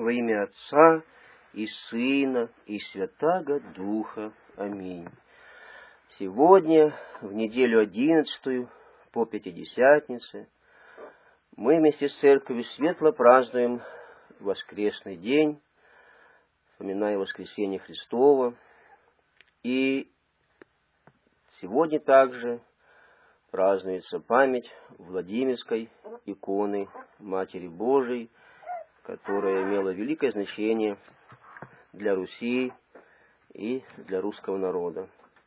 Во имя Отца и Сына и Святаго Духа. Аминь. Сегодня, в неделю 11 по Пятидесятнице, мы вместе с Церковью светло празднуем воскресный день, вспоминая воскресение Христово. И сегодня также празднуется память Владимирской иконы Матери Божией, которая имела великое значение для Руси и для русского народа.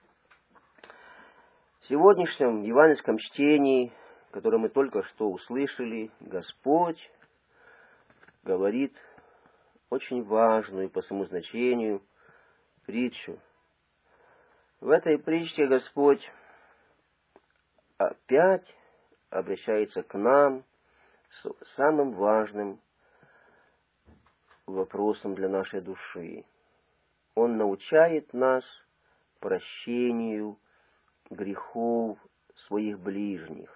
В сегодняшнем евангельском чтении, которое мы только что услышали, Господь говорит очень важную по своему значению притчу. В этой притче Господь опять обращается к нам с самым важным вопросом для нашей души. Он научает нас прощению грехов своих ближних.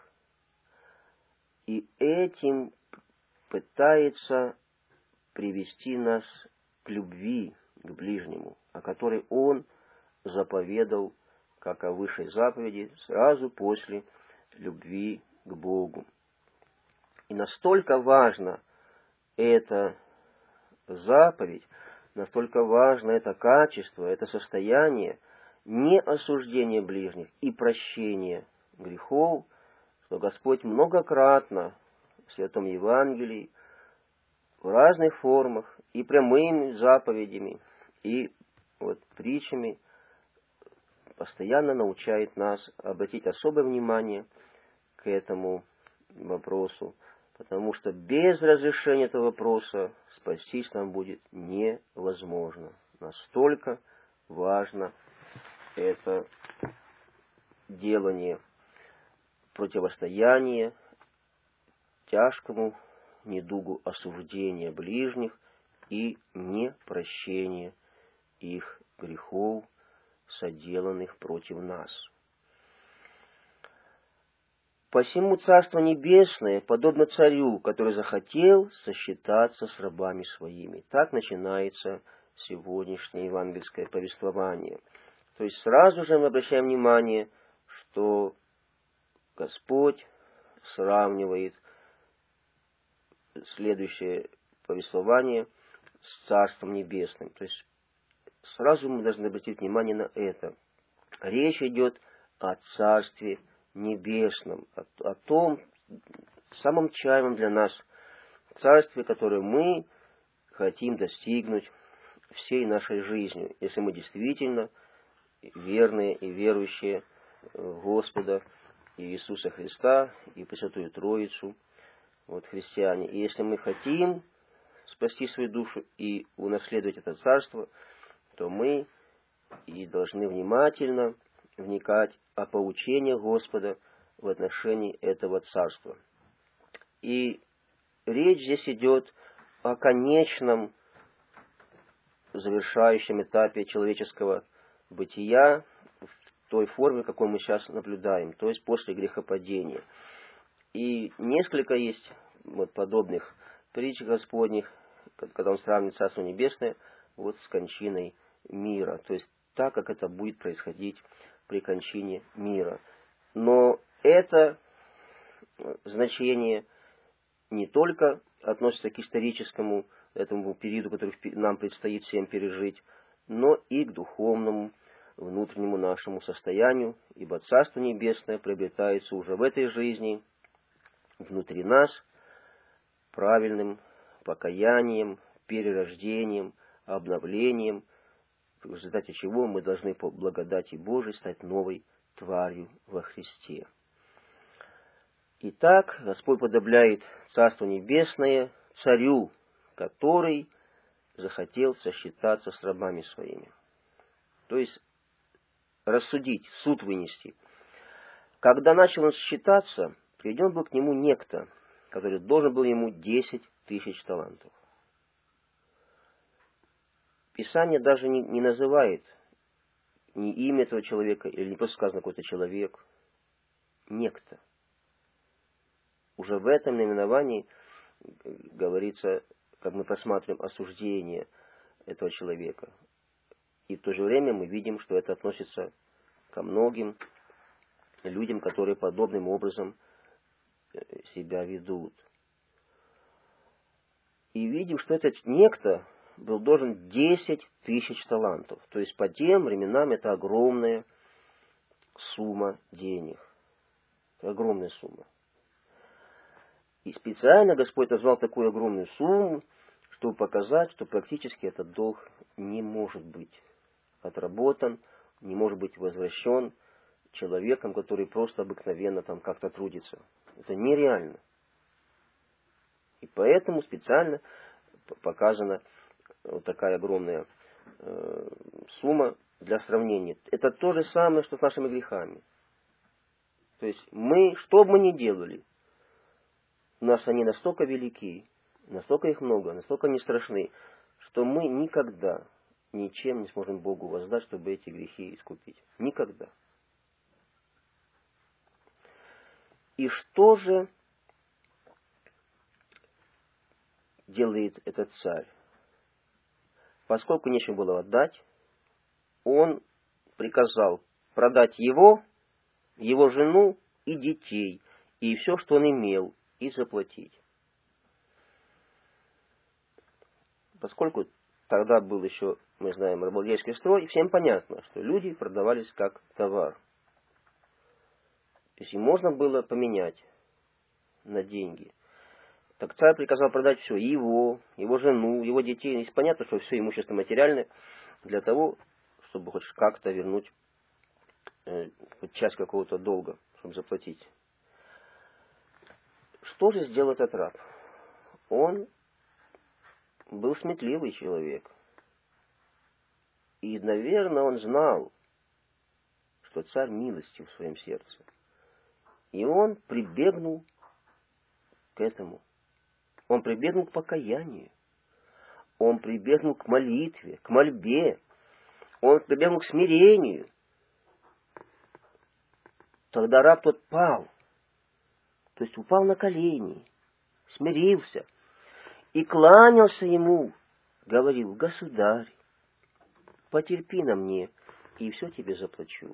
И этим пытается привести нас к любви к ближнему, о которой Он заповедал, как о высшей заповеди, сразу после любви к Богу. И настолько важно это заповедь, настолько важно это качество, это состояние не осуждения ближних и прощения грехов, что Господь многократно в Святом Евангелии в разных формах и прямыми заповедями, и притчами постоянно научает нас обратить особое внимание к этому вопросу. Потому что без разрешения этого вопроса спастись нам будет невозможно. Настолько важно это делание, противостояние тяжкому недугу осуждения ближних и непрощения их грехов, соделанных против нас. Посему Царство Небесное подобно царю, который захотел сосчитаться с рабами своими. Так начинается сегодняшнее евангельское повествование. То есть сразу же мы обращаем внимание, что Господь сравнивает следующее повествование с Царством Небесным. То есть сразу мы должны обратить внимание на это. Речь идет о Царстве Небесном, о том самом чаемом для нас царстве, которое мы хотим достигнуть всей нашей жизнью, если мы действительно верные и верующие в Господа Иисуса Христа и Пресвятую Троицу, христиане. И если мы хотим спасти свою душу и унаследовать это царство, то мы и должны внимательно вникать о поучениях Господа в отношении этого царства. И речь здесь идет о конечном завершающем этапе человеческого бытия в той форме, какой мы сейчас наблюдаем, то есть после грехопадения. И несколько есть подобных притч Господних, когда Он сравнивает Царство Небесное с кончиной мира, то есть так, как это будет происходить при кончине мира. Но это значение не только относится к историческому этому периоду, который нам предстоит всем пережить, но и к духовному, внутреннему нашему состоянию, ибо Царство Небесное приобретается уже в этой жизни внутри нас правильным покаянием, перерождением, обновлением, в результате чего мы должны по благодати Божией стать новой тварью во Христе. Итак, Господь подобляет Царство Небесное царю, который захотел сосчитаться с рабами своими. То есть рассудить, суд вынести. Когда начал он считаться, приведен был к нему некто, который должен был ему 10 тысяч талантов. Писание даже не называет ни имя этого человека, или не просто сказано какой-то человек. Некто. Уже в этом наименовании говорится как мы просматриваем осуждение этого человека. И в то же время мы видим, что это относится ко многим людям, которые подобным образом себя ведут. И видим, что этот некто был должен 10 тысяч талантов. То есть по тем временам это огромная сумма денег. Это огромная сумма. И специально Господь назвал такую огромную сумму, чтобы показать, что практически этот долг не может быть отработан, не может быть возвращен человеком, который просто обыкновенно там как-то трудится. Это нереально. И поэтому специально показана вот такая огромная сумма для сравнения. Это то же самое, что с нашими грехами. То есть мы, что бы мы ни делали, у нас они настолько велики, настолько их много, настолько не страшны, что мы никогда ничем не сможем Богу воздать, чтобы эти грехи искупить. Никогда. И что же делает этот царь? Поскольку нечем было отдать, он приказал продать его жену и детей, и все, что он имел, и заплатить. Поскольку тогда был еще, мы знаем, рабовладельческий строй, всем понятно, что люди продавались как товар. То есть им можно было поменять на деньги. Так царь приказал продать все, его жену, его детей. И понятно, что все имущество материальное, для того, чтобы хоть как-то вернуть хоть часть какого-то долга, чтобы заплатить. Что же сделал этот раб? Он был сметливый человек. И, наверное, он знал, что царь милостив в своем сердце. И он прибегнул к этому. Он прибегнул к покаянию. Он прибегнул к молитве, к мольбе. Он прибегнул к смирению. Тогда раб тот пал. То есть упал на колени, смирился и кланялся ему. Говорил: государь, потерпи на мне, и все тебе заплачу.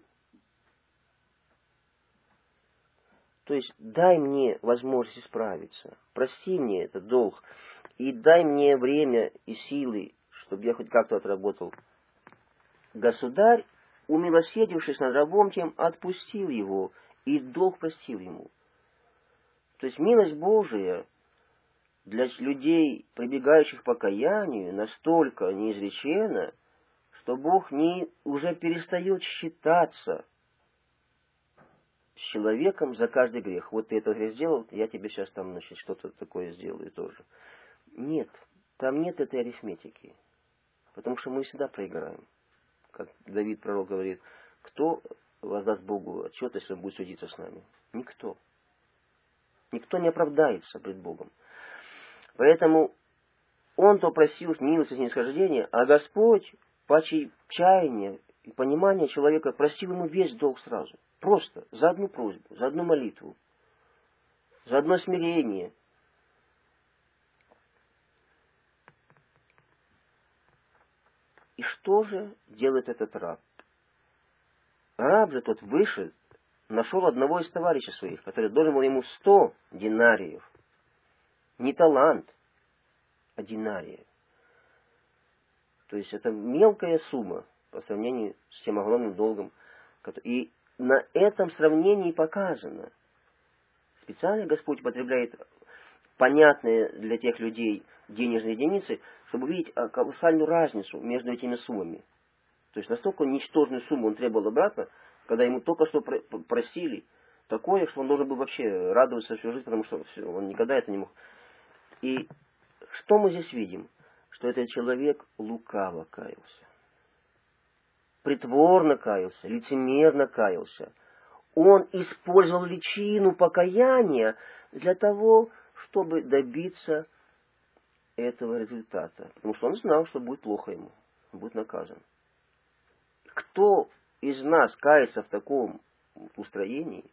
То есть дай мне возможность исправиться, прости мне этот долг, и дай мне время и силы, чтобы я хоть как-то отработал. Государь, умилосердившись над рабом тем, отпустил его, и долг простил ему. То есть милость Божия для людей, прибегающих к покаянию, настолько неизречена, что Бог уже перестает считаться с человеком за каждый грех. Вот ты этот грех сделал, я тебе сейчас там, значит, что-то такое сделаю тоже. Нет, там нет этой арифметики. Потому что мы всегда проиграем. Как Давид, пророк, говорит: кто воздаст Богу отчет, если он будет судиться с нами? Никто. Никто не оправдается пред Богом. Поэтому он то просил милости и снисхождения, а Господь по чаянию и пониманию человека простил ему весь долг сразу. Просто за одну просьбу, за одну молитву, за одно смирение. И что же делает этот раб? Раб же тот вышел, нашел одного из товарищей своих, который должен был ему 100 динариев. Не талант, а динарии. То есть это мелкая сумма по сравнению с тем огромным долгом. И на этом сравнении показано. Специально Господь употребляет понятные для тех людей денежные единицы, чтобы увидеть колоссальную разницу между этими суммами. То есть настолько ничтожную сумму он требовал обратно, когда ему только что просили такое, что он должен был вообще радоваться всю жизнь, потому что он никогда это не мог. И что мы здесь видим? Что этот человек лукаво каялся. Притворно каялся, лицемерно каялся. Он использовал личину покаяния для того, чтобы добиться этого результата. Потому что он знал, что будет плохо ему, будет наказан. Кто из нас кается в таком устроении,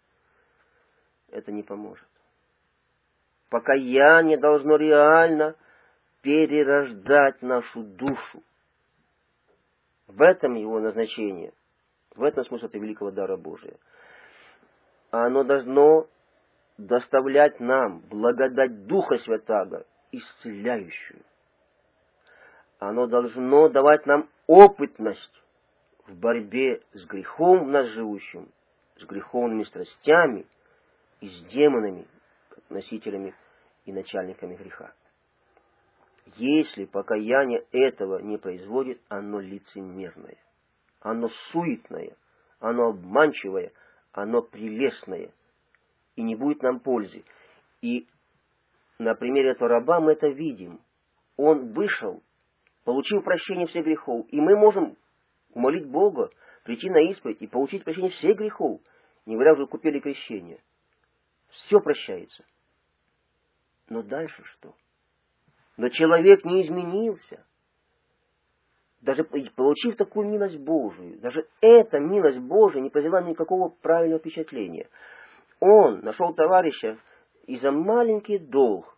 это не поможет. Покаяние должно реально перерождать нашу душу. В этом его назначение. В этом смысл этого великого дара Божия. Оно должно доставлять нам благодать Духа Святаго, исцеляющую. Оно должно давать нам опытность в борьбе с грехом в нас живущим, с греховными страстями и с демонами, носителями и начальниками греха. Если покаяние этого не производит, оно лицемерное, оно суетное, оно обманчивое, оно прелестное, и не будет нам пользы. И на примере этого раба мы это видим. Он вышел, получил прощение всех грехов, и мы можем умолить Бога, прийти на исповедь и получить прощение всех грехов, не говоря уже купили крещение. Все прощается. Но дальше что? Но человек не изменился. Даже получив такую милость Божию, даже эта милость Божия не произвела никакого правильного впечатления. Он нашел товарища и за маленький долг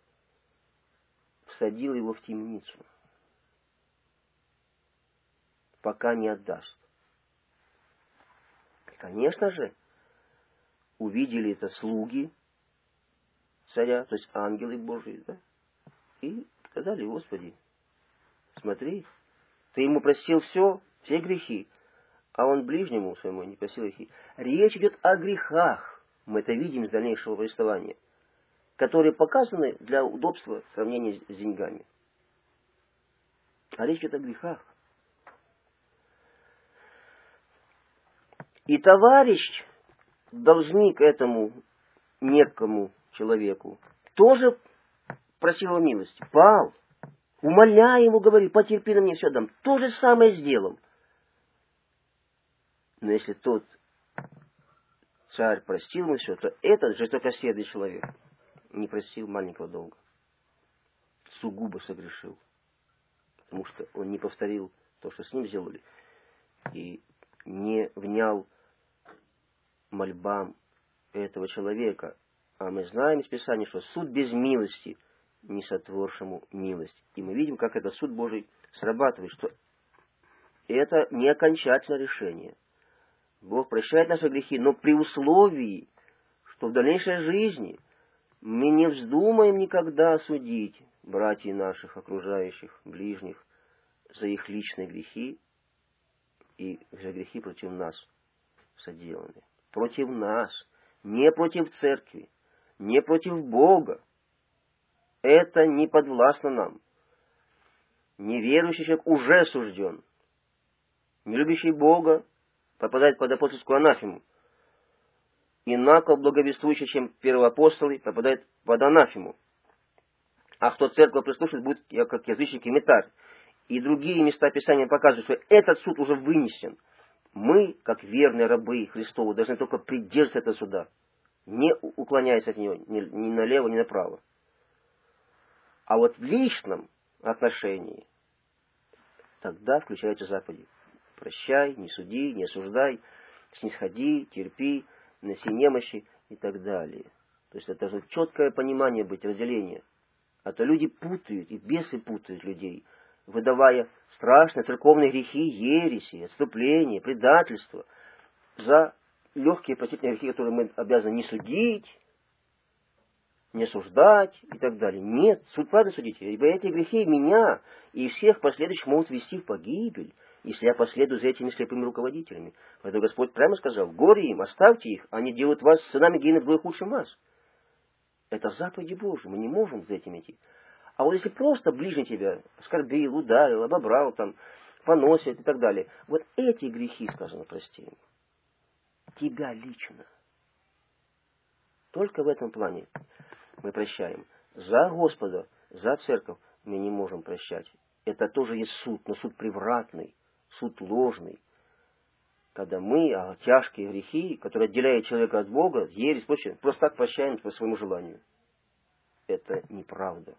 всадил его в темницу, пока не отдаст. И, конечно же, увидели это слуги царя, то есть ангелы Божии, да? И сказали: Господи, смотри, ты ему простил все грехи, а он ближнему своему не простил грехи. Речь идет о грехах, мы это видим из дальнейшего повествования, которые показаны для удобства сравнения с деньгами. А речь идет о грехах. И товарищ, должник этому некому человеку, тоже просил его милости, пал, умоляя ему, говорит: потерпи на мне, все дам. То же самое сделал. Но если тот царь простил ему все, то этот жестокосердый человек не простил маленького долга. Сугубо согрешил. Потому что он не повторил то, что с ним сделали, и не внял мольбам этого человека. А мы знаем из Писания, что суд без милости не сотворшему милость. И мы видим, как этот суд Божий срабатывает, что это не окончательное решение. Бог прощает наши грехи, но при условии, что в дальнейшей жизни мы не вздумаем никогда судить братьев наших, окружающих, ближних, за их личные грехи и за грехи против нас соделанные. Против нас, не против церкви, не против Бога. Это не подвластно нам. Неверующий человек уже осужден. Не любящий Бога попадает под апостольскую анафему. Инаков, благовествующий, чем первоапостолы, попадает под анафему. А кто церковь прислушает, будет как язычник и мытарь. И другие места Писания показывают, что этот суд уже вынесен. Мы, как верные рабы Христовы, должны только придерживаться этого суда, не уклоняясь от него ни налево, ни направо. А вот в личном отношении тогда включаются заповеди. Прощай, не суди, не осуждай, снисходи, терпи, носи немощи и так далее. То есть это должно четкое понимание быть, разделение. А то люди путают, и бесы путают людей, выдавая страшные церковные грехи, ереси, отступления, предательство за легкие простительные грехи, которые мы обязаны не судить, не осуждать и так далее. Нет, суд правильно судите, ибо эти грехи меня и всех последующих могут вести в погибель, если я последую за этими слепыми руководителями. Поэтому Господь прямо сказал: горе им, оставьте их, они делают вас сынами гиены вдвое худше вас. Это заповеди Божьи, мы не можем за этим идти. А вот если просто ближний тебя оскорбил, ударил, обобрал, там, поносит и так далее, вот эти грехи, сказано, прости им. Тебя лично. Только в этом плане мы прощаем. За Господа, за церковь мы не можем прощать. Это тоже есть суд, но суд превратный, суд ложный. Когда мы тяжкие грехи, которые отделяют человека от Бога, ересь, просто так прощаем по своему желанию. Это неправда.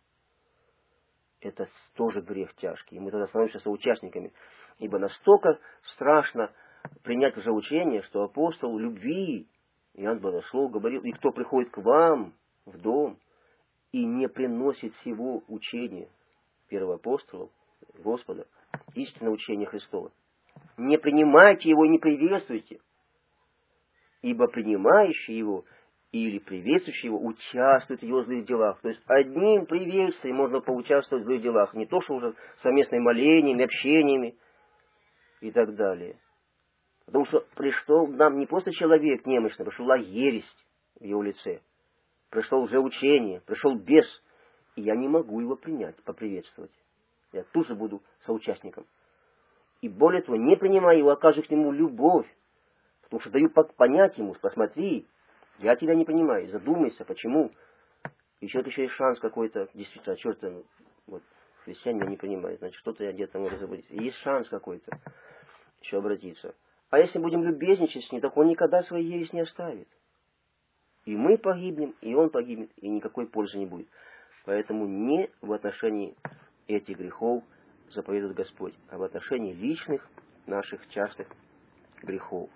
Это тоже грех тяжкий. И мы тогда становимся соучастниками. Ибо настолько страшно принять уже учение, что апостол любви, Иоанн Богослов, говорил: и кто приходит к вам в дом и не приносит всего учения, первоапостолов, Господа, истинное учение Христова. Не принимайте его, не приветствуйте, ибо принимающий его или приветствующий его участвует в его злых делах. То есть одним приветствием можно поучаствовать в злых делах, не то, что уже совместными молениями, общениями и так далее. Потому что пришел нам не просто человек немощный, пришла ересь в его лице. Пришло лжеучение, пришел бес, и я не могу его принять, поприветствовать. Я тут же буду соучастником. И более того, не принимая его, окажу к нему любовь, потому что даю понять ему: посмотри, я тебя не понимаю, задумайся, почему. И человек еще есть шанс какой-то, действительно, черт, вот, христиане меня не понимают, значит, что-то я где-то могу заблудиться. Есть шанс какой-то еще обратиться. А если будем любезничать с ним, так он никогда своей ересь не оставит. И мы погибнем, и он погибнет, и никакой пользы не будет. Поэтому не в отношении этих грехов заповедует Господь, а в отношении личных наших частых грехов.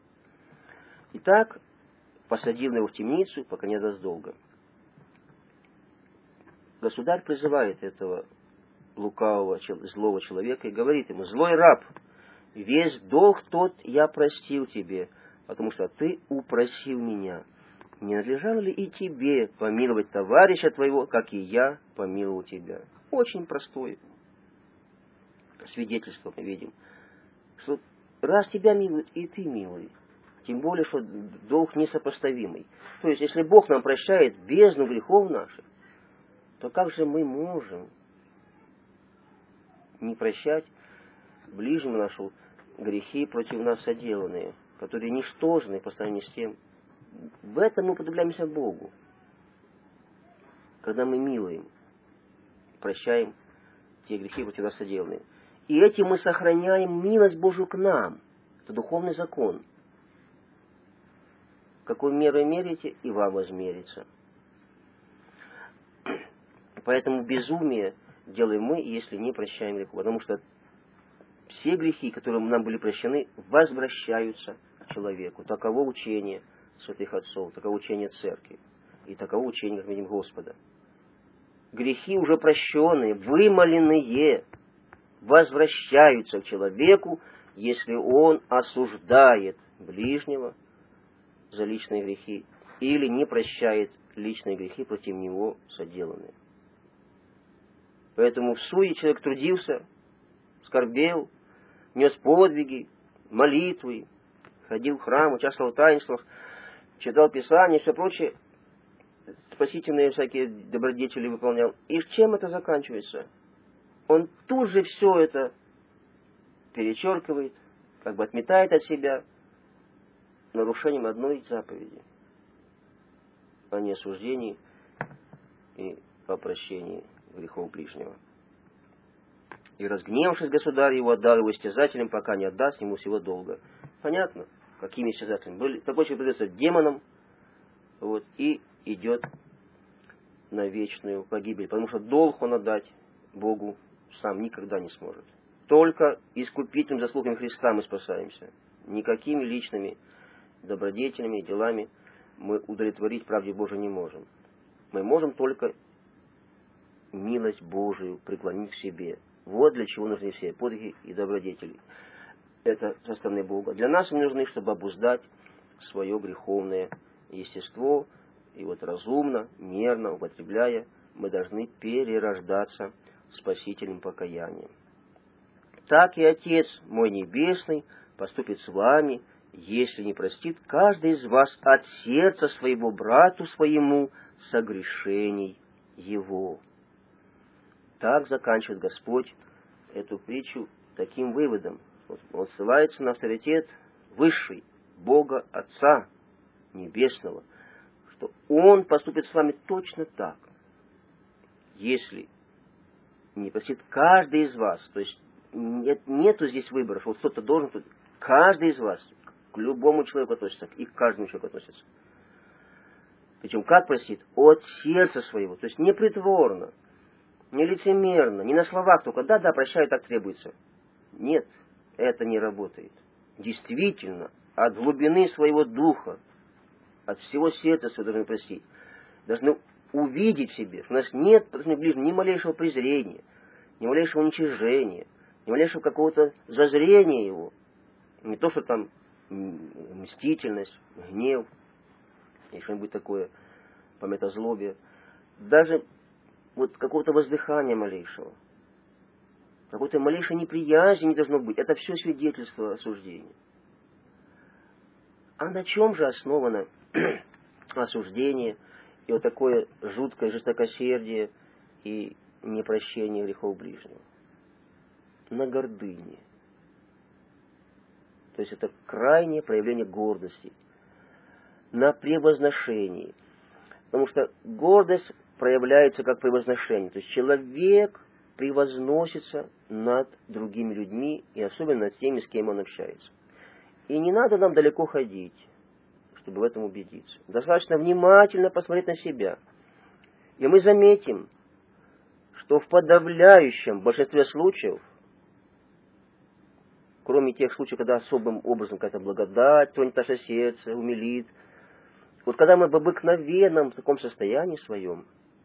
Итак, посадил его в темницу, пока не даст долга. Государь призывает этого лукавого, злого человека и говорит ему: злой раб, весь долг тот я простил тебе, потому что ты упросил меня. Не надлежало ли и тебе помиловать товарища твоего, как и я помиловал тебя? Очень простое свидетельство мы видим, что раз тебя милуют, и ты милуй. Тем более, что долг несопоставимый. То есть, если Бог нам прощает бездну грехов наших, то как же мы можем не прощать ближнему нашу грехи против нас соделанные, которые ничтожны по сравнению с тем? В этом мы уподобляемся Богу, когда мы милуем, прощаем те грехи против нас соделанные. И этим мы сохраняем милость Божию к нам. Это духовный закон. Какой мерой меряете, и вам возмерится. Поэтому безумие делаем мы, если не прощаем греху. Потому что все грехи, которые нам были прощены, возвращаются к человеку. Таково учение святых отцов, таково учение церкви. И таково учение, как видим, Господа. Грехи уже прощенные, вымоленные, возвращаются к человеку, если он осуждает ближнего за личные грехи или не прощает личные грехи против него соделанные. Поэтому в суе человек трудился, скорбел, нес подвиги, молитвы, ходил в храм, участвовал в таинствах, читал Писание и все прочее, спасительные всякие добродетели выполнял. И чем это заканчивается? Он тут же все это перечеркивает, как бы отметает от себя нарушением одной заповеди о неосуждении и о прощении грехов ближнего. И разгневавшись, государь его отдал его истязателям, пока не отдаст ему всего долга. Понятно, какими истязателями были. Такой человек придется демоном, вот, и идет на вечную погибель, потому что долг он отдать Богу сам никогда не сможет. Только искупительными заслугами Христа мы спасаемся. Никакими личными добродетелями, делами мы удовлетворить правде Божией не можем. Мы можем только милость Божию преклонить к себе. Вот для чего нужны все подвиги и добродетели. Это со стороны Бога. Для нас они нужны, чтобы обуздать свое греховное естество. И вот разумно, мерно употребляя, мы должны перерождаться спасительным покаянием. Так и Отец мой Небесный поступит с вами, если не простит каждый из вас от сердца своего брату своему согрешений его. Так заканчивает Господь эту притчу таким выводом. Он ссылается на авторитет высший, Бога Отца Небесного, что Он поступит с вами точно так, если не простит каждый из вас. То есть нету здесь выбора, что вот кто-то должен, каждый из вас к любому человеку относится, и к каждому человеку относится. Причем как простит? От сердца своего, то есть не притворно, не лицемерно, не на словах только да, прощаю, так требуется. Нет, это не работает. Действительно, от глубины своего духа, от всего сердца своего должны простить. Должны увидеть в себе, что у нас нет ближнего ни малейшего презрения, ни малейшего уничижения, ни малейшего какого-то зазрения его. Не то, что там мстительность, гнев, и что-нибудь такое, памятозлобие. Даже вот какого-то воздыхания малейшего, какой-то малейшей неприязни не должно быть. Это все свидетельство осуждения. А на чем же основано осуждение и вот такое жуткое жестокосердие и непрощение грехов ближнего? На гордыне. То есть это крайнее проявление гордости. На превозношении. Потому что гордость проявляется как превозношение. То есть человек превозносится над другими людьми и особенно над теми, с кем он общается. И не надо нам далеко ходить, чтобы в этом убедиться. Достаточно внимательно посмотреть на себя. И мы заметим, что в подавляющем большинстве случаев, кроме тех случаев, когда особым образом какая-то благодать тронет наше сердце, умилит, вот когда мы в обыкновенном таком состоянии своем,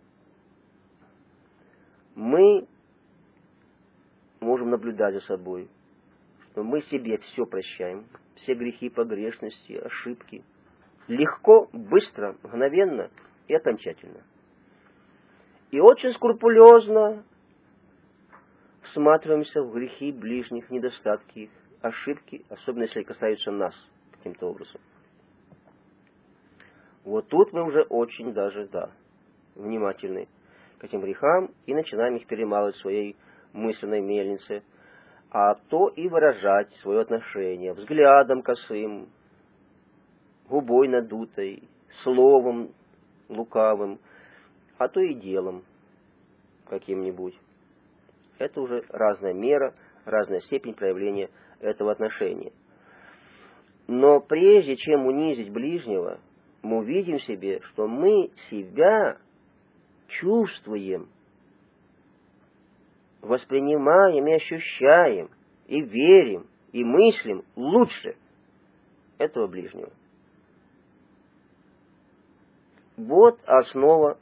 мы можем наблюдать за собой, что мы себе все прощаем, все грехи, погрешности, ошибки. Легко, быстро, мгновенно и окончательно. И очень скрупулезно всматриваемся в грехи ближних, недостатки их, ошибки, особенно если касаются нас каким-то образом. Вот тут мы уже очень даже, внимательны к этим грехам и начинаем их перемалывать в своей мысленной мельнице, а то и выражать свое отношение взглядом косым, губой надутой, словом лукавым, а то и делом каким-нибудь. Это уже разная мера, разная степень проявления этого отношения. Но прежде чем унизить ближнего, мы увидим в себе, что мы себя чувствуем, воспринимаем и ощущаем, и верим, и мыслим лучше этого ближнего. Вот основа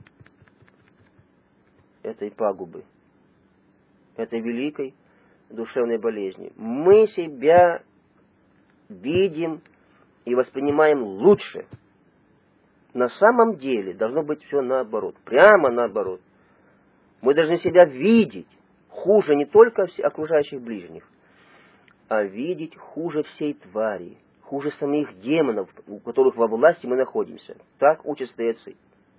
этой пагубы, этой великой душевной болезни. Мы себя видим и воспринимаем лучше. На самом деле должно быть все наоборот, прямо наоборот. Мы должны себя видеть хуже не только окружающих ближних, а видеть хуже всей твари, хуже самих демонов, у которых во власти мы находимся. Так учат стояцы.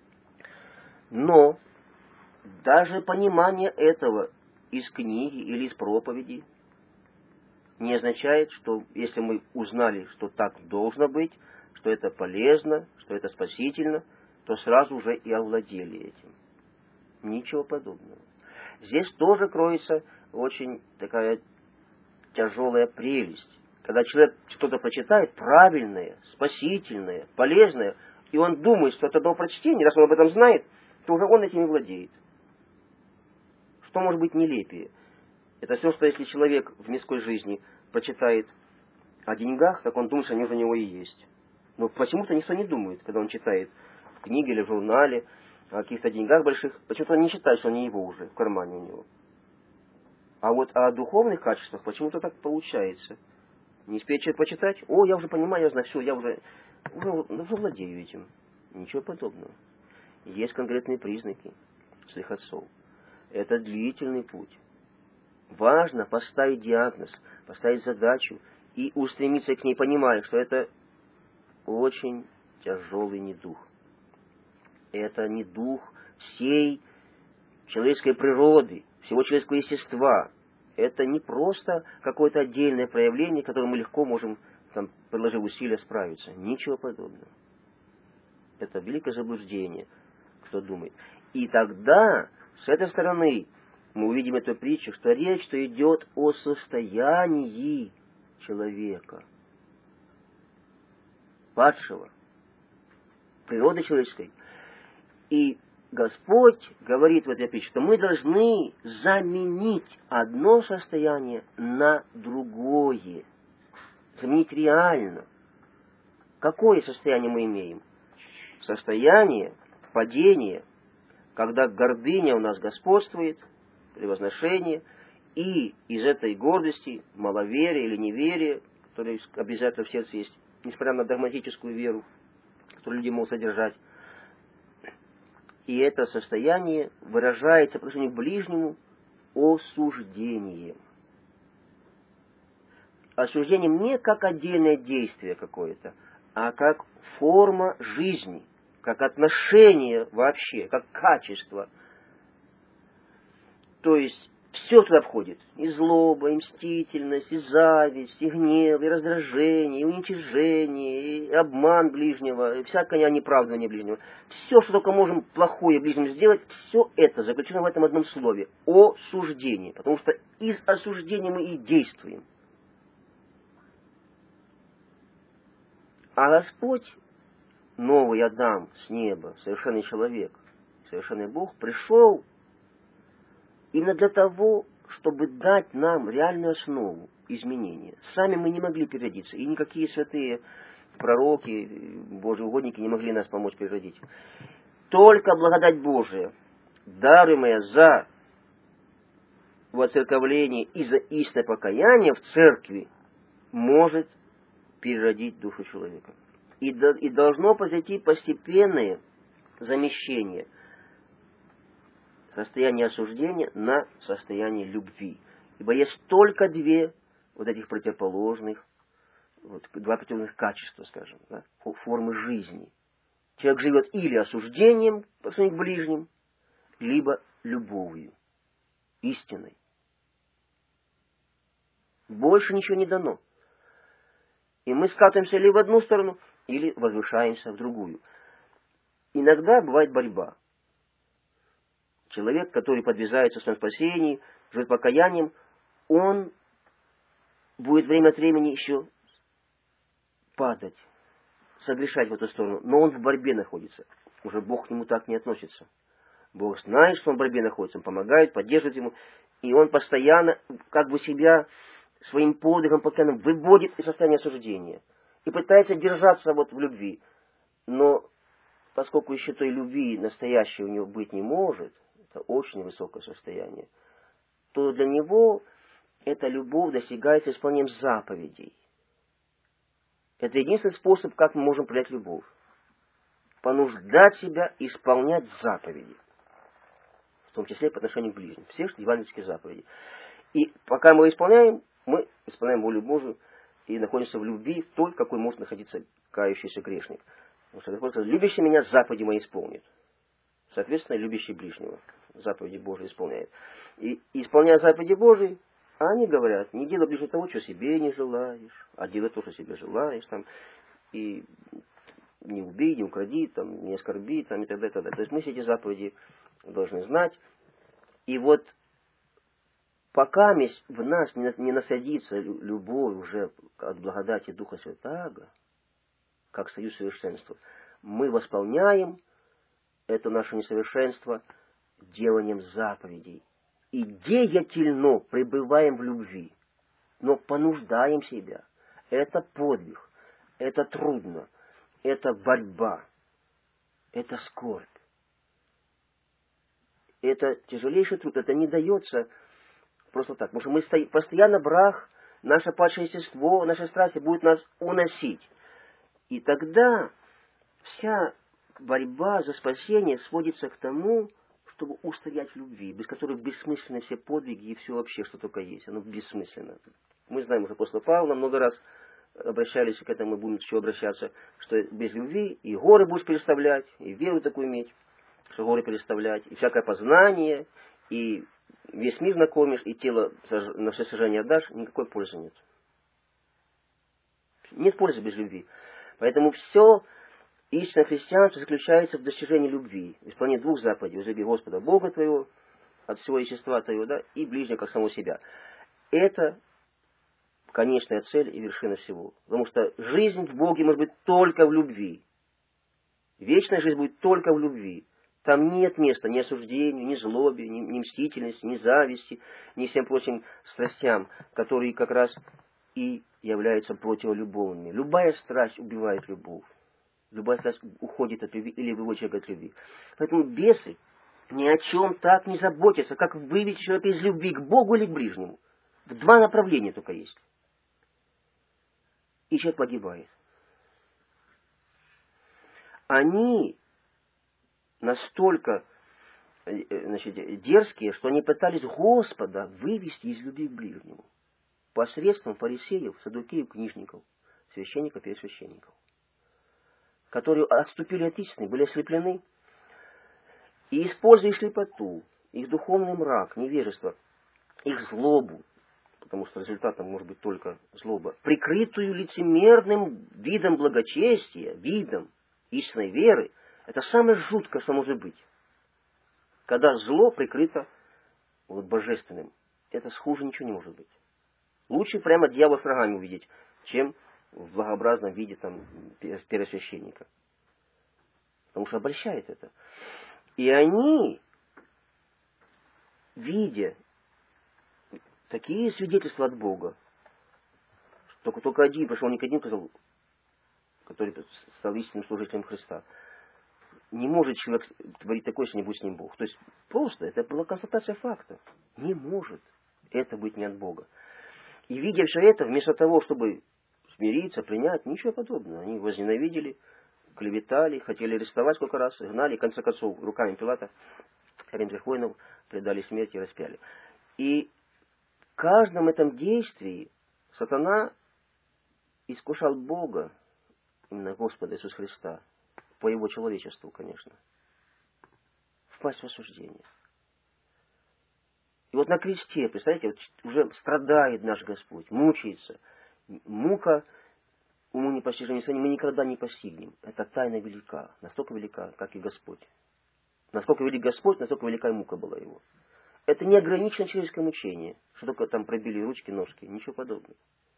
Но даже понимание этого из книги или из проповеди не означает, что если мы узнали, что так должно быть, что это полезно, что это спасительно, то сразу уже и овладели этим. Ничего подобного. Здесь тоже кроется очень такая тяжелая прелесть. Когда человек что-то прочитает правильное, спасительное, полезное, и он думает, что от одного прочтения, раз он об этом знает, то уже он этим и владеет. Что может быть нелепее? Это все, что если человек в мирской жизни прочитает о деньгах, так он думает, что они уже у него и есть. Но почему-то никто не думает, когда он читает в книге или в журнале о каких-то деньгах больших, почему-то он не считает, что они его уже в кармане у него. А вот о духовных качествах почему-то так получается. Не успеет человек почитать, я уже понимаю, я знаю, все, я уже владею этим. Ничего подобного. Есть конкретные признаки своих отцов. Это длительный путь. Важно поставить диагноз, поставить задачу и устремиться к ней, понимая, что это очень тяжелый недух. Это недух всей человеческой природы, всего человеческого естества. Это не просто какое-то отдельное проявление, которое мы легко можем, приложив усилия, справиться. Ничего подобного. Это великое заблуждение, кто думает. И тогда, с этой стороны, мы увидим эту притчу, что речь-то идет о состоянии человека, падшего, природы человеческой. И Господь говорит в этой притче, что мы должны заменить одно состояние на другое. Заменить реально. Какое состояние мы имеем? Состояние падения, когда гордыня у нас господствует, превозношение, и из этой гордости, маловерия или неверия, которое обязательно в сердце есть, несмотря на догматическую веру, которую люди могут содержать, и это состояние выражается по отношению к ближнему осуждением. Осуждением не как отдельное действие какое-то, а как форма жизни, как отношение вообще, как качество. То есть все туда входит. И злоба, и мстительность, и зависть, и гнев, и раздражение, и уничижение, и обман ближнего, и всякое неоправдывание ближнего. Все, что только можем плохое ближнему сделать, все это заключено в этом одном слове – осуждение. Потому что из осуждения мы и действуем. А Господь, новый Адам с неба, совершенный человек, совершенный Бог, пришел именно для того, чтобы дать нам реальную основу изменения. Сами мы не могли переродиться, и никакие святые пророки, Божьи угодники не могли нас помочь переродить. Только благодать Божия, даруемая за воцерковление и за истинное покаяние в церкви, может переродить душу человека. И должно произойти постепенное замещение состояние осуждения на состояние любви. Ибо есть только две вот этих противоположных, два противоположных качества, скажем, да, формы жизни. Человек живет или осуждением по отношению к ближним, либо любовью, истиной. Больше ничего не дано. И мы скатываемся ли в одну сторону, или возвышаемся в другую. Иногда бывает борьба. Человек, который подвязается в своем спасении, живет покаянием, он будет время от времени еще падать, согрешать в эту сторону. Но он в борьбе находится. Уже Бог к нему так не относится. Бог знает, что он в борьбе находится. Он помогает, поддерживает ему. И он постоянно как бы себя своим подвигом постоянно выводит из состояния осуждения. И пытается держаться вот в любви. Но поскольку еще той любви настоящей у него быть не может, это очень высокое состояние, то для него эта любовь достигается исполнением заповедей. Это единственный способ, как мы можем проявлять любовь. Понуждать себя исполнять заповеди. В том числе по отношению к ближним. Все евангельские заповеди. И пока мы исполняем волю Божию и находимся в любви той, какой может находиться кающийся грешник. Потому что Господь, любящий меня, заповеди мои исполнит. Соответственно, любящий ближнего заповеди Божии исполняет. И исполняя заповеди Божии, они говорят, не делай ближнего того, что себе не желаешь, а делай то, что себе желаешь, там, и не убей, не укради, там, не оскорби, там, и так далее, и так далее. То есть мы все эти заповеди должны знать. И вот пока в нас не насадится любовь уже от благодати Духа Святаго, как союз совершенства, мы восполняем это наше несовершенство деланием заповедей. И деятельно пребываем в любви, но понуждаем себя. Это подвиг, это трудно, это борьба, это скорбь. Это тяжелейший труд, это не дается просто так. Потому что мы постоянно брах, наше падшее естество, наши страсти будут нас уносить. И тогда вся борьба за спасение сводится к тому, чтобы устоять в любви, без которой бессмысленны все подвиги и все вообще, что только есть. Оно бессмысленно. Мы знаем уже апостола Павла, много раз обращались к этому, мы будем еще обращаться, что без любви и горы будешь переставлять, и веру такую иметь, что горы переставлять, и всякое познание, и весь мир накормишь, и тело на все сожжение отдашь, никакой пользы нет. Нет пользы без любви. Поэтому все истинное христианство заключается в достижении любви, в исполнении двух заповедей: возлюби Господа Бога твоего, от всего естества твоего, да, и ближнего как самого себя. Это конечная цель и вершина всего. Потому что жизнь в Боге может быть только в любви. Вечная жизнь будет только в любви. Там нет места ни осуждению, ни злобе, ни мстительности, ни зависти, ни всем прочим страстям, которые как раз и являются противолюбовными. Любая страсть убивает любовь. Любая страсть уходит от любви или выводит человека от любви. Поэтому бесы ни о чем так не заботятся, как вывести человека из любви к Богу или к ближнему. В два направления только есть. И человек погибает. Они настолько дерзкие, что они пытались Господа вывести из любви к ближнему посредством фарисеев, саддукеев, книжников, священников, пересвященников, которые отступили от истины, были ослеплены и, используя слепоту, их духовный мрак, невежество, их злобу, потому что результатом может быть только злоба, прикрытую лицемерным видом благочестия, видом истинной веры, это самое жуткое, что может быть. Когда зло прикрыто божественным, это хуже ничего не может быть. Лучше прямо дьявола с рогами увидеть, чем в благообразном виде там, первосвященника. Потому что обольщает это. И они, видя такие свидетельства от Бога, только один, пришел не к один, который стал истинным служителем Христа. Не может человек творить такое, если не будет с ним Бог. То есть просто это была констатация факта. Не может это быть не от Бога. И видя все это, вместо того, чтобы смириться, принять, ничего подобного. Они возненавидели, клеветали, хотели арестовать сколько раз, гнали, и в конце концов руками Пилата римских воинов предали смерти и распяли. И в каждом этом действии сатана искушал Бога, именно Господа Иисуса Христа, по Его человечеству, конечно, впасть в осуждение. И вот на кресте, представляете, вот уже страдает наш Господь, мучается. Мука уму непостижима, мы никогда не постигнем. Это тайна велика, настолько велика, как и Господь. Насколько велик Господь, настолько велика и мука была Его. Это не ограничено человеческое мучение, что только там пробили ручки, ножки, ничего подобного.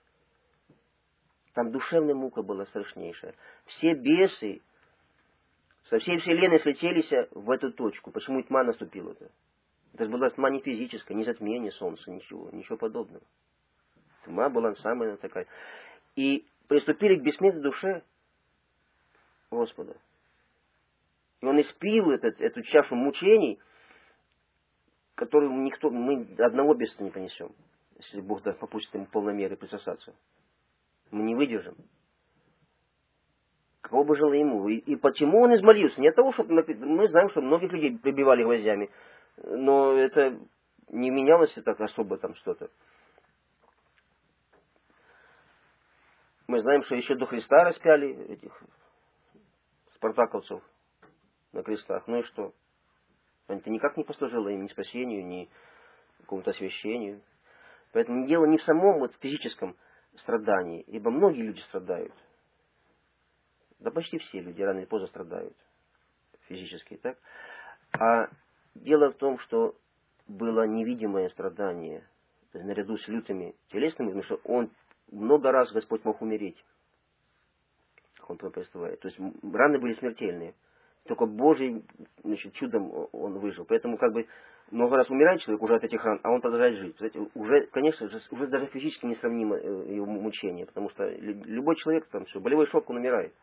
Там душевная мука была страшнейшая. Все бесы со всей вселенной слетелись в эту точку. Почему и тьма наступила-то? Это же была тьма не физическая, не затмение солнца, ничего подобного. Тьма была самая такая. И приступили к бессмертной душе Господа. И Он испил эту чашу мучений, которую мы одного беса не понесем, если Бог попустит ему полной меры присосаться. Мы не выдержим. Кого бы жило ему? И почему он измолился? Не от того, что мы знаем, что многих людей прибивали гвоздями, но это не менялось так особо там что-то. Мы знаем, что еще до Христа распяли этих спартаковцев на крестах. Ну и что? Это никак не послужило им ни спасению, ни какому-то освящению. Поэтому дело не в самом физическом страдании, ибо многие люди страдают. Да почти все люди рано или поздно страдают физически, так? А дело в том, что было невидимое страдание, то есть наряду с лютыми телесными, потому что он много раз Господь мог умереть, как он повествует. То есть раны были смертельные. Только Божьим чудом он выжил. Поэтому много раз умирает человек уже от этих ран, а он продолжает жить. Знаете, уже, конечно, уже даже физически несравнимо его мучение, потому что любой человек, болевой шок, он умирает.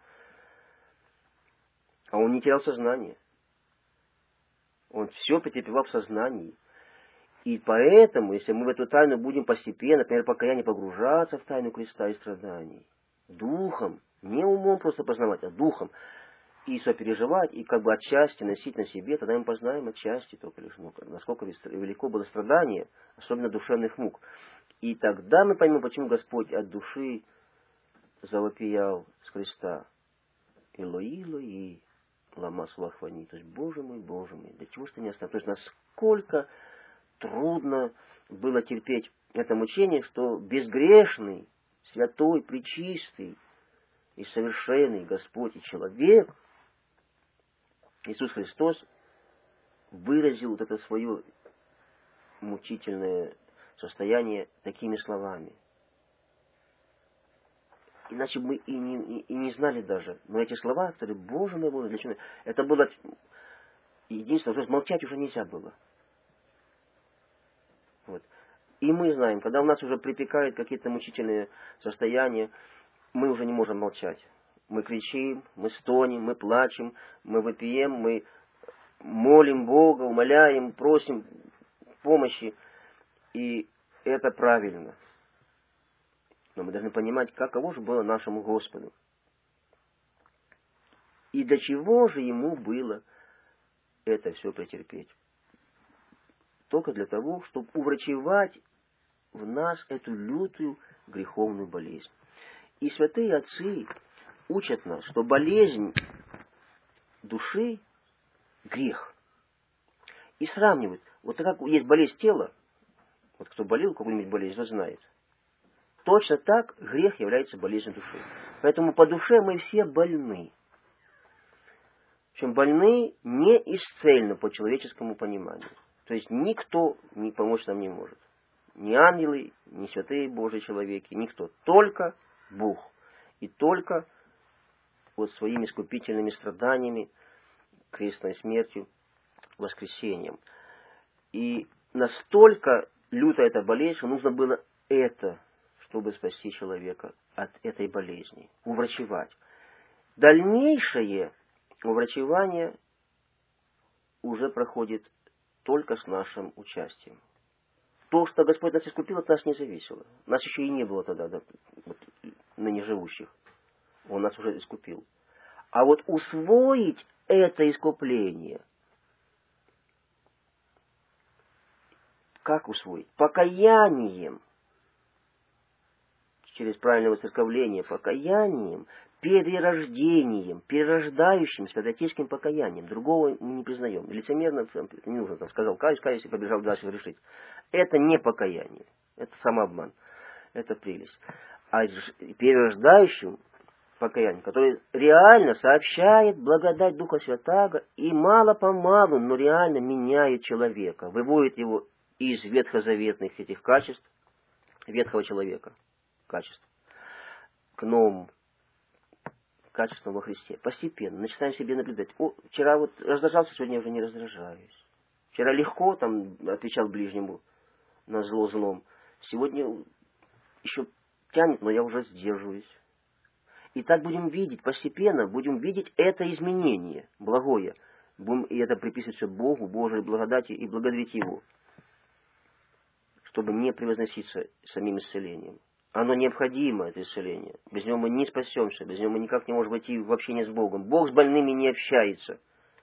А он не терял сознание. Он все претерпевал в сознании. И поэтому, если мы в эту тайну будем постепенно, например, покаяние, погружаться в тайну креста и страданий, духом, не умом просто познавать, а духом, и сопереживать, и отчасти носить на себе, тогда мы познаем отчасти только лишь, насколько велико было страдание, особенно душевных мук. И тогда мы поймем, почему Господь от души завопиял с креста. Илои, Илои, лама савахвани. То есть, Боже мой, для чего ж ты не оставил? То есть, насколько трудно было терпеть это мучение, что безгрешный, святой, пречистый и совершенный Господь и человек Иисус Христос выразил это свое мучительное состояние такими словами. Иначе мы и не знали даже. Но эти слова, которые, Боже мой, для чего? Это было единственное, что молчать уже нельзя было. Вот. И мы знаем, когда у нас уже припекают какие-то мучительные состояния, мы уже не можем молчать. Мы кричим, мы стонем, мы плачем, мы вопием, мы молим Бога, умоляем, просим помощи, и это правильно. Но мы должны понимать, каково же было нашему Господу. И для чего же Ему было это все претерпеть? Только для того, чтобы уврачевать в нас эту лютую греховную болезнь. И святые отцы учат нас, что болезнь души – грех. И сравнивают. Вот как есть болезнь тела, вот кто болел какую-нибудь болезнь, тот знает. Точно так грех является болезнью души. Поэтому по душе мы все больны. Причем больны неисцельно по человеческому пониманию. То есть никто не помочь нам не может. Ни ангелы, ни святые Божьи человеки, никто. Только Бог. И только вот своими искупительными страданиями, крестной смертью, воскресением. И настолько лютая эта болезнь, что нужно было это, чтобы спасти человека от этой болезни. Уврачевать. Дальнейшее уврачевание уже проходит только с нашим участием. То, что Господь нас искупил, от нас не зависело. Нас еще и не было тогда, вот, ныне живущих. Он нас уже искупил. А вот усвоить это искупление, как усвоить? Покаянием. Через правильное воцерковление, покаянием, перерождением, перерождающим святотеческим покаянием. Другого мы не признаем. Лицемерно не нужно, там, сказал, каюсь, и побежал дальше грешить. Это не покаяние. Это самообман. Это прелесть. А перерождающим покаянием, который реально сообщает благодать Духа Святаго и мало-помалу, но реально меняет человека, выводит его из ветхозаветных этих качеств, ветхого человека, качеств, к новым качествам во Христе. Постепенно. Начинаем себе наблюдать. Вчера вот раздражался, сегодня уже не раздражаюсь. Вчера легко там отвечал ближнему на зло злом. Сегодня еще тянет, но я уже сдерживаюсь. И так будем видеть, постепенно будем видеть это изменение, благое. Будем и это приписывать все Богу, Божьей благодати и благодарить Его, чтобы не превозноситься самим исцелением. Оно необходимо, это исцеление. Без него мы не спасемся, без него мы никак не можем войти в общение с Богом. Бог с больными не общается.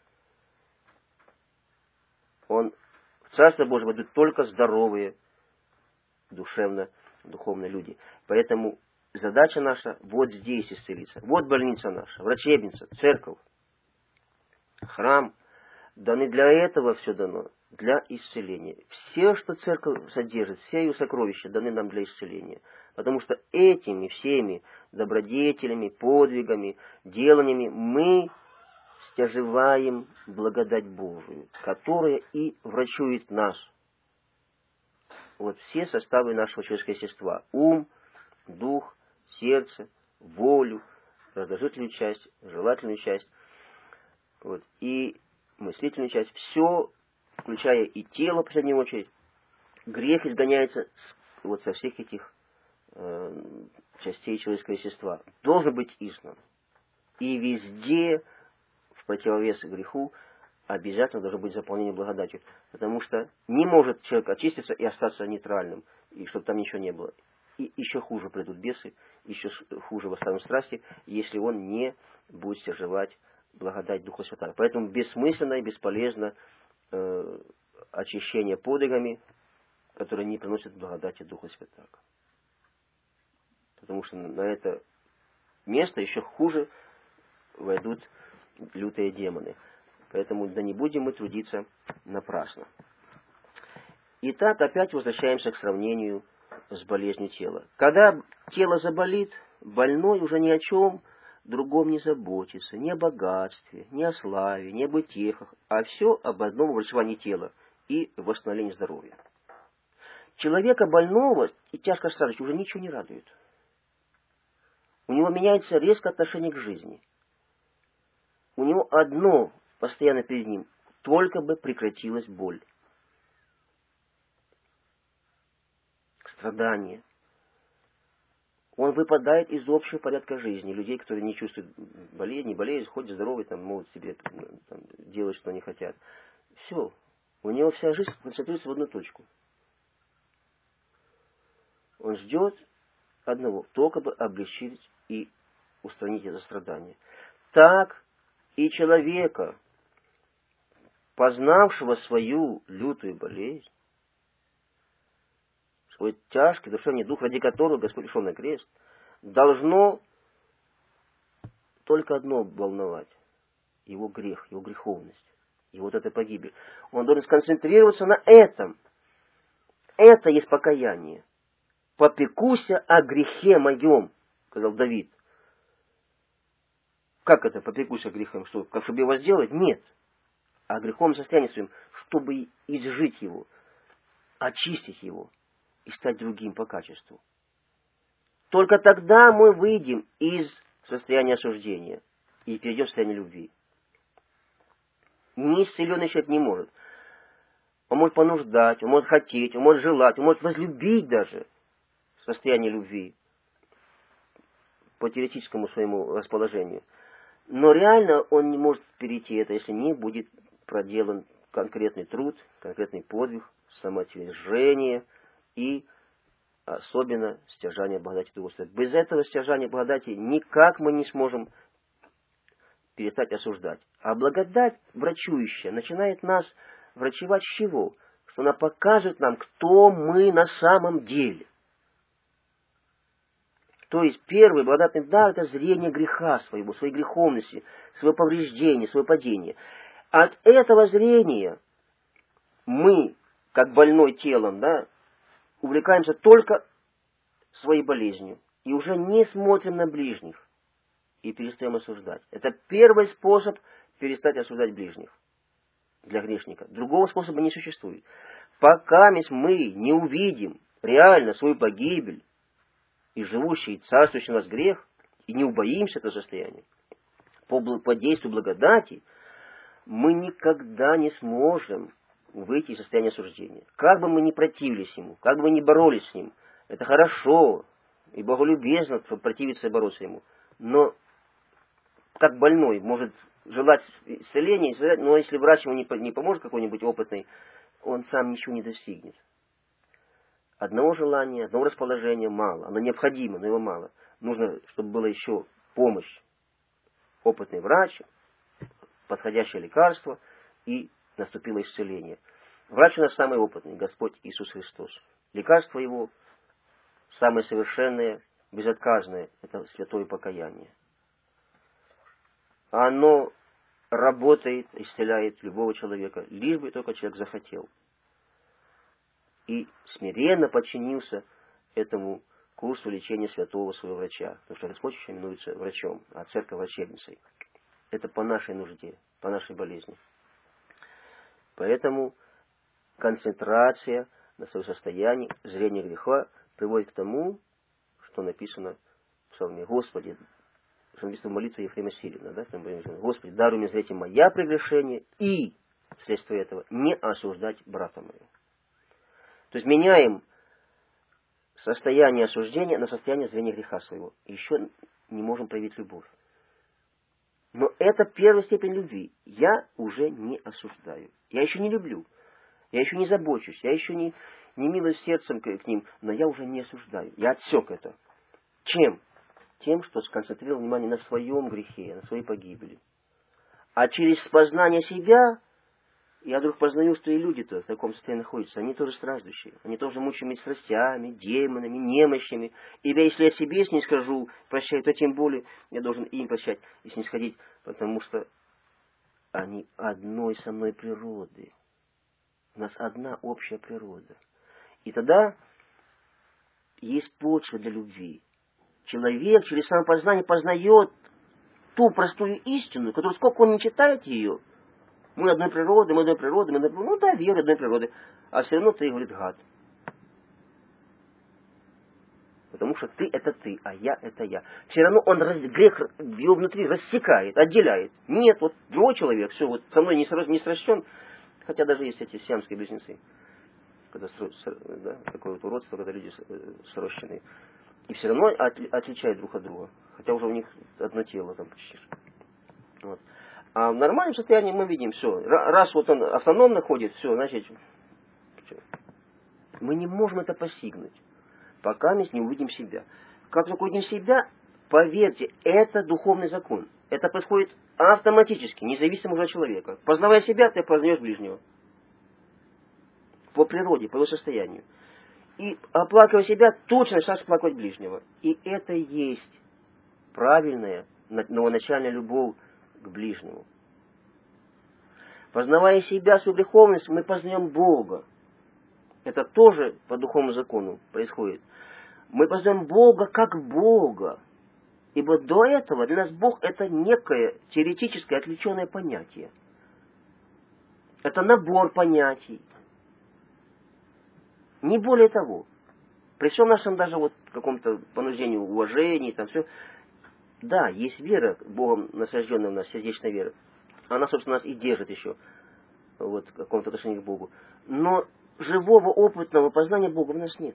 Он в Царство Божие войдут только здоровые, душевно, духовные люди. Поэтому задача наша вот здесь исцелиться. Вот больница наша, врачебница, церковь, храм. Даны для этого все дано, для исцеления. Все, что церковь содержит, все ее сокровища даны нам для исцеления. Потому что этими всеми добродетелями, подвигами, деланиями мы стяжеваем благодать Божию, которая и врачует нас. Вот все составы нашего человеческого естества. Ум, дух, сердце, волю, раздражительную часть, желательную часть. Вот, и мыслительную часть. Все, включая и тело, в последнюю очередь. Грех изгоняется вот со всех этих частей человеческого естества. Должен быть изгнан. И везде, в противовес греху, обязательно должно быть заполнение благодатью. Потому что не может человек очиститься и остаться нейтральным, и чтобы там ничего не было. И еще хуже придут бесы, еще хуже восстанут страсти, если он не будет стяжевать благодать Духа Святаго. Поэтому бессмысленно и бесполезно очищение подвигами, которые не приносят благодати Духа Святаго. Потому что на это место еще хуже войдут лютые демоны. Поэтому да не будем мы трудиться напрасно. Итак, опять возвращаемся к сравнению с болезнью тела. Когда тело заболит, больной уже ни о чем другом не заботится, ни о богатстве, ни о славе, ни об утехах, а все об одном врачевании тела и восстановлении здоровья. Человека больного и тяжко страждущего уже ничего не радует. У него меняется резко отношение к жизни. У него одно постоянно перед ним, только бы прекратилась боль. Страдания. Он выпадает из общего порядка жизни. Людей, которые не чувствуют болезни, не болеют, ходят здоровые, там, могут себе там, делать, что они хотят. Все. У него вся жизнь концентрируется в одну точку. Он ждет одного, только бы облегчить и устранить это страдание. Так и человека, познавшего свою лютую болезнь, свой тяжкий душевный дух, ради которого Господь ушел на крест, должно только одно волновать. Его грех, его греховность, и вот эта погибель. Он должен сконцентрироваться на этом. Это есть покаяние. «Попекуся о грехе моем», сказал Давид. Как это попекуся о грехе? Что, как чтобы его сделать? Нет. О греховном состоянии своем, чтобы изжить его, очистить его и стать другим по качеству. Только тогда мы выйдем из состояния осуждения и перейдем в состояние любви. Неисцеленный человек не может. Он может понуждать, он может хотеть, он может желать, он может возлюбить даже состояние любви по теоретическому своему расположению. Но реально он не может перейти это, если не будет проделан конкретный труд, конкретный подвиг, самоотвержение и особенно стяжание благодати Духа Святого. Без этого стяжания благодати никак мы не сможем перестать осуждать. А благодать врачующая начинает нас врачевать с чего? Что она покажет нам, кто мы на самом деле. То есть первый благодатный дар – это зрение греха своего, своей греховности, своего повреждения, своего падения. От этого зрения мы, как больной телом, увлекаемся только своей болезнью и уже не смотрим на ближних и перестаем осуждать. Это первый способ перестать осуждать ближних для грешника. Другого способа не существует. Пока мы не увидим реально свою погибель и живущий, и царствующий у нас грех, и не убоимся этого состояния, по действию благодати, мы никогда не сможем выйти из состояния осуждения. Как бы мы ни противились ему, как бы мы ни боролись с ним, это хорошо и боголюбезно противиться и бороться ему. Но как больной может желать исцеления, но если врач ему не поможет какой-нибудь опытный, он сам ничего не достигнет. Одного желания, одного расположения мало. Оно необходимо, но его мало. Нужно, чтобы была еще помощь. Опытный врач, подходящее лекарство, и наступило исцеление. Врач у нас самый опытный, Господь Иисус Христос. Лекарство его самое совершенное, безотказное, это святое покаяние. Оно работает, исцеляет любого человека, лишь бы только человек захотел. И смиренно подчинился этому курсу лечения святого своего врача. Потому что Господь еще именуется врачом, а церковь врачебницей. Это по нашей нужде, по нашей болезни. Поэтому концентрация на своем состоянии, зрение греха приводит к тому, что написано в псалме: Господи, что написано в молитве Ефрема Сирина, Господи, даруй мне зрение моя прегрешение и вследствие этого не осуждать брата моего. То есть меняем состояние осуждения на состояние зрения греха своего. И еще не можем проявить любовь. Но это первая степень любви. Я уже не осуждаю. Я еще не люблю. Я еще не забочусь. Я еще не милость сердцем к ним. Но я уже не осуждаю. Я отсек это. Чем? Тем, что сконцентрировал внимание на своем грехе, на своей погибели. А через познание себя я вдруг познаю, что и люди-то в таком состоянии находятся. Они тоже страждущие. Они тоже мучимы страстями, демонами, немощами. И если я себе снискажу, прощаю, то тем более я должен им прощать и снисходить, потому что они одной со мной природы. У нас одна общая природа. И тогда есть почва для любви. Человек через самопознание познает ту простую истину, которую сколько он не читает ее, мы одной природы, мы одной природы, мы одной природы. Ну да, верю одной природы. А все равно ты, говорит, гад. Потому что ты это ты, а я это я. Все равно он грех его внутри рассекает, отделяет. Нет, вот другой человек, все, вот со мной не сращен. Хотя даже есть эти сиамские близнецы. Когда такое вот уродство, когда люди срощенные. И все равно отличают друг от друга. Хотя уже у них одно тело там почти. Вот. А в нормальном состоянии мы видим все. Раз вот он автономно ходит, все, значит, мы не можем это постигнуть, пока мы не увидим себя. Как только увидим себя, поверьте, это духовный закон. Это происходит автоматически, независимо уже от человека. Познавая себя, ты познаешь ближнего. По природе, по его состоянию. И оплакивая себя, точно начинаешь оплакивать ближнего. И это и есть правильная, новоначальная любовь к ближнему. Познавая себя, свою греховность, мы познаем Бога. Это тоже по духовному закону происходит. Мы познаем Бога как Бога. Ибо до этого для нас Бог это некое теоретическое отвлеченное понятие. Это набор понятий. Не более того. При всем нашем даже вот каком-то понуждении, уважении, там все. Да, есть вера, Богом насажденная у нас, сердечная вера. Она, собственно, нас и держит еще вот, в каком-то отношении к Богу. Но живого, опытного познания Бога в нас нет.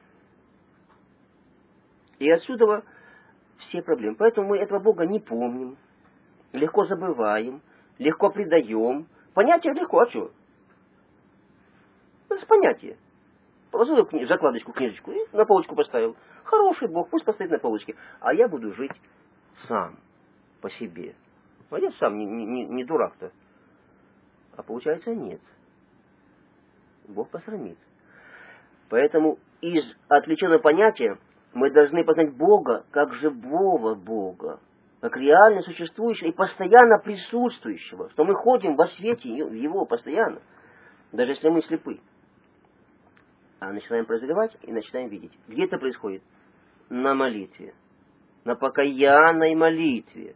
И отсюда все проблемы. Поэтому мы этого Бога не помним, легко забываем, легко предаем. Понятие легко, а что? Это понятие. Положил закладочку, книжечку и на полочку поставил. Хороший Бог, пусть постоит на полочке. А я буду жить сам, по себе. А я сам не дурак-то. А получается нет. Бог посрамит. Поэтому из отвлеченного понятия мы должны познать Бога как живого Бога, как реально существующего и постоянно присутствующего, что мы ходим во свете Его постоянно, даже если мы слепы. А начинаем прозревать и начинаем видеть. Где это происходит? На молитве. На покаянной молитве.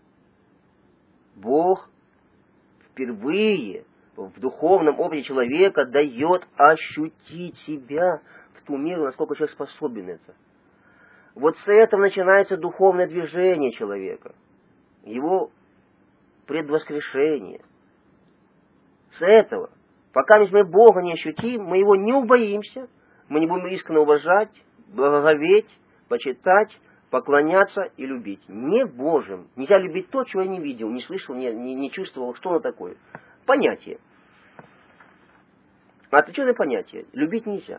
Бог впервые в духовном опыте человека дает ощутить себя в ту меру, насколько человек способен это. Вот с этого начинается духовное движение человека. Его предвоскрешение. С этого. Пока мы Бога не ощутим, мы Его не убоимся, мы не будем искренне уважать, благоговеть, почитать, поклоняться и любить. Не Божьим. Нельзя любить то, чего я не видел, не слышал, не чувствовал, что оно такое. Понятие. Отвлеченное понятие. Любить нельзя.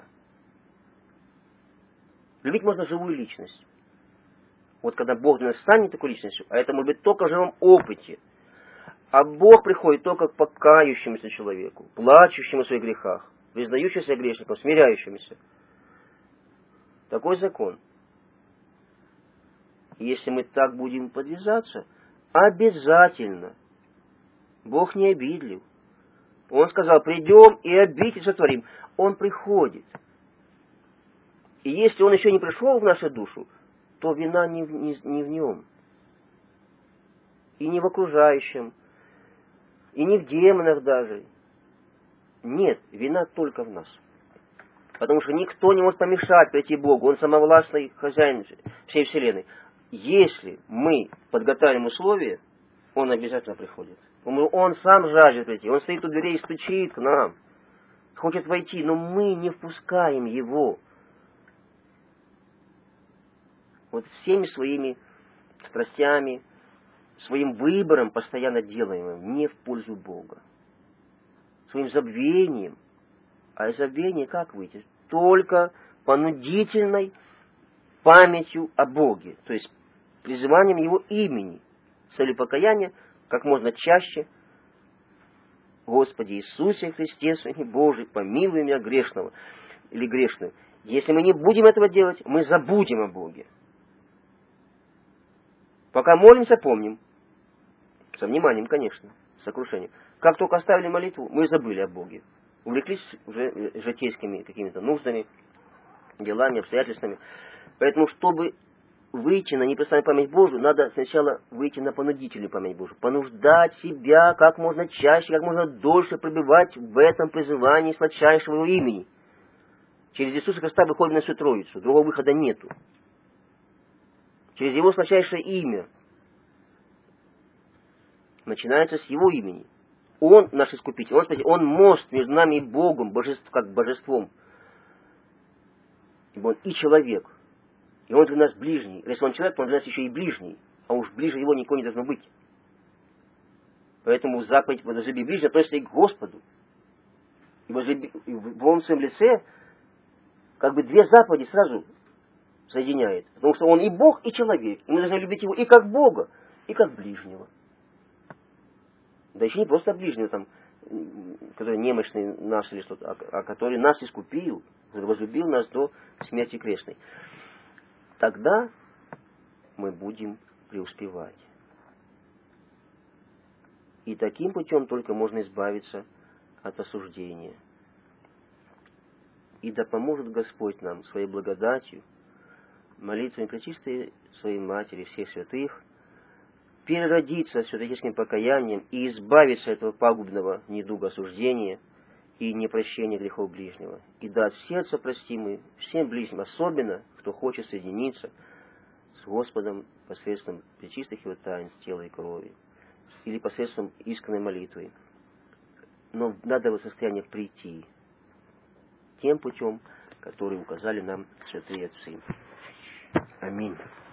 Любить можно живую личность. Вот когда Бог для нас станет такой личностью, а это может быть только в живом опыте. А Бог приходит только к покающемуся человеку, плачущему о своих грехах, признающемуся грешником, смиряющемуся. Такой закон. И если мы так будем подвязаться, обязательно. Бог не обидлив. Он сказал, придем и обитель сотворим. Он приходит. И если он еще не пришел в нашу душу, то вина не в нем. И не в окружающем. И не в демонах даже. Нет, вина только в нас. Потому что никто не может помешать прийти Богу. Он самовластный хозяин всей вселенной. Если мы подготовим условия, Он обязательно приходит. Он сам жаждет прийти. Он стоит у дверей и стучит к нам. Хочет войти, но мы не впускаем Его. Вот всеми своими страстями, своим выбором постоянно делаем не в пользу Бога. Своим забвением. А из забвения как выйти? Только понудительной памятью о Боге. То есть призыванием Его имени. С целью покаяния как можно чаще. Господи Иисусе Христе, Сыне Божий, помилуй меня грешного или грешную. Если мы не будем этого делать, мы забудем о Боге. Пока молимся, помним. Со вниманием, конечно, с сокрушением. Как только оставили молитву, мы забыли о Боге. Увлеклись уже житейскими какими-то нуждами, делами, обстоятельствами. Поэтому, чтобы выйти на непрестанную память Божию, надо сначала выйти на понудительную память Божию. Понуждать себя как можно чаще, как можно дольше пребывать в этом призывании сладчайшего Его имени. Через Иисуса Христа выходим на всю Троицу. Другого выхода нету. Через Его сладчайшее имя. Начинается с Его имени. Он наш Искупитель. Он мост между нами и Богом, как божеством. Ибо Он и человек. И он для нас ближний. Если он человек, то он для нас еще и ближний. А уж ближе его никого не должно быть. Поэтому заповедь «возлюби ближнего» относится и к Господу. И в Божьем своем лице как бы две заповеди сразу соединяет. Потому что он и Бог, и человек. И мы должны любить его и как Бога, и как ближнего. Да еще не просто ближнего, там, который немощный наш или что-то, а который нас искупил, возлюбил нас до смерти крестной. Тогда мы будем преуспевать. И таким путем только можно избавиться от осуждения. И да поможет Господь нам своей благодатью, молитвами пречистой своей Матери, всех святых, переродиться святотеческим покаянием и избавиться от этого пагубного недуга осуждения и непрощения грехов ближнего. И да от сердца простимы всем ближним, особенно, кто хочет соединиться с Господом посредством пречистых его таинств тела и крови, или посредством искренней молитвы. Но надо в состояние прийти тем путем, который указали нам святые отцы. Аминь.